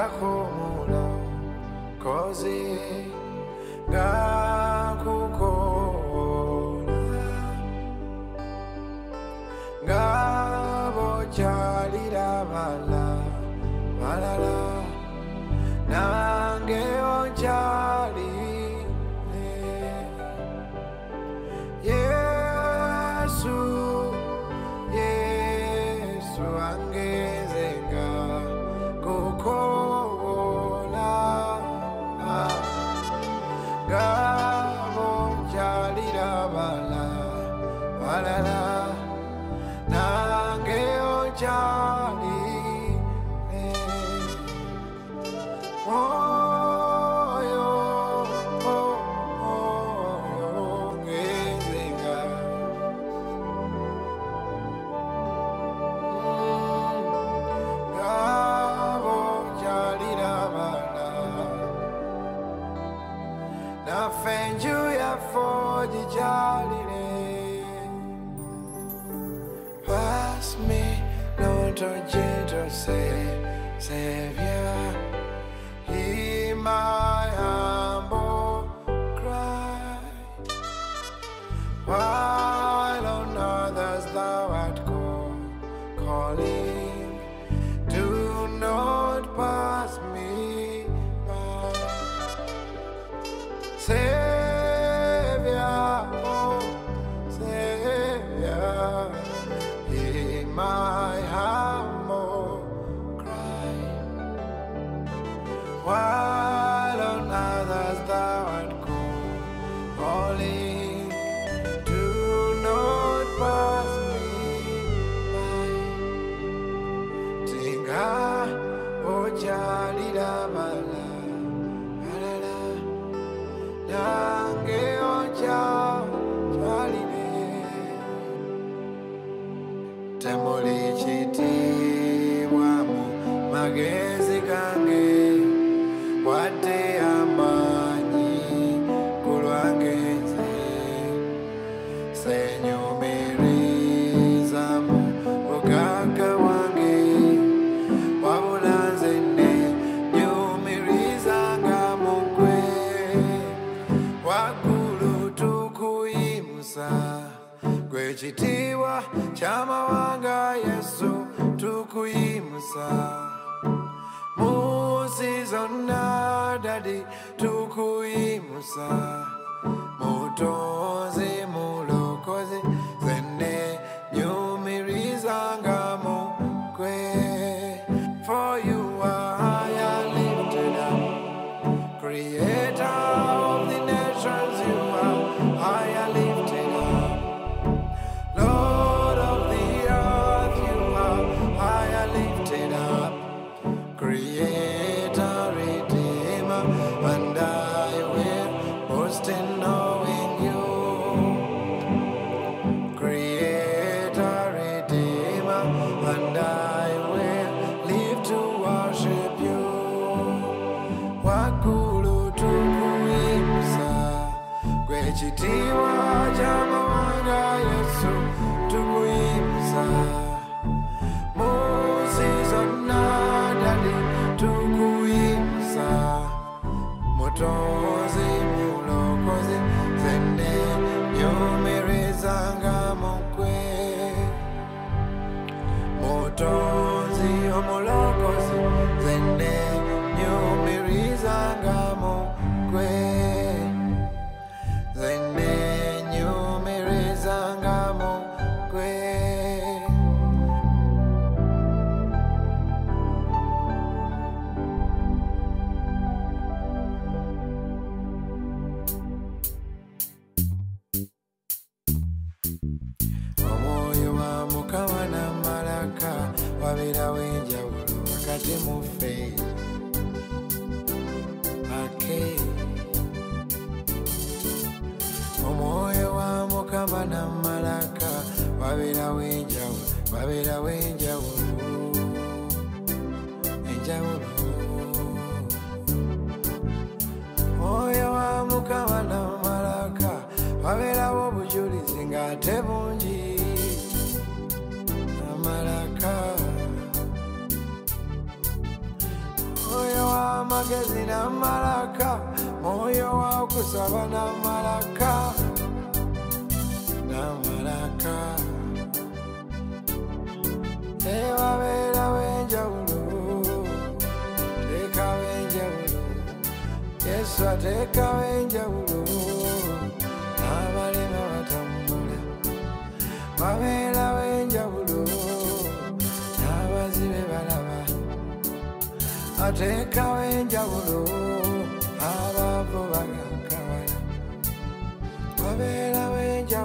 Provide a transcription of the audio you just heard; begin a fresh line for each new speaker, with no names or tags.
yakumulo kozi gakukola ngabo chalira balala nange ochali Yesu angezenga kukola ngabo chalira balala nange ochali Pass me, Lord, oh gentle Savior, hear my humble cry. While on others thou art calling, do not pass me by. My humble cry, while on others thou art calling, do not pass me by. Tinga ochalira balala nange ochalire temuli chitibwamu magezi gange wadde amanyi kulwangenze senyumirizamu bugagga wange wabula nze nyumirizanga mu ggwe waggulu tukuyimusa gwe kitiibwa ky'amawanga Yesu tukuyimusa mu nsi zonna dadi tukuyimusa mutonzi mulokozi zenne nyumirizanga mu ggwe for you are high and lifted up creator of the nations you are high and lifted up Lord of the earth you are high and lifted up creator redeemer and I will boast in knowing you creator redeemer and I will live to worship you wakulu tukuyimusa gwe kitiibwa ky'amawanga Yesu tukuyimusa mu nsi zonna dadi tukuyimusa mutonzi mulokozi zenne nyumirizanga mu ggwe mutonzi omulokozi zenne nyumirizanga mu ggwe zenne nyumirizanga mu ggwe omwoyo wa Mukama n'amalaka wabeerawo enjawulo wakati mu ffe omwoyo wa Mukama n'amalaka wabeerawo enjawulo omwoyo wa Mukama n'amalaka wabeerawo obujulizi ng'ate bungi amalaka oyo w'amagezi n'amalaka mwoyo wa kusaba n'amalaka n'amalaka tewabeerawo enjawulo teekawo enjawulo Yesu ateekawo enjawulo n'abalema batambula wabeerawo enjawulo n'abazibe balaba ateekawo enjawulo abavu bagakawala wabeerawo enjawulo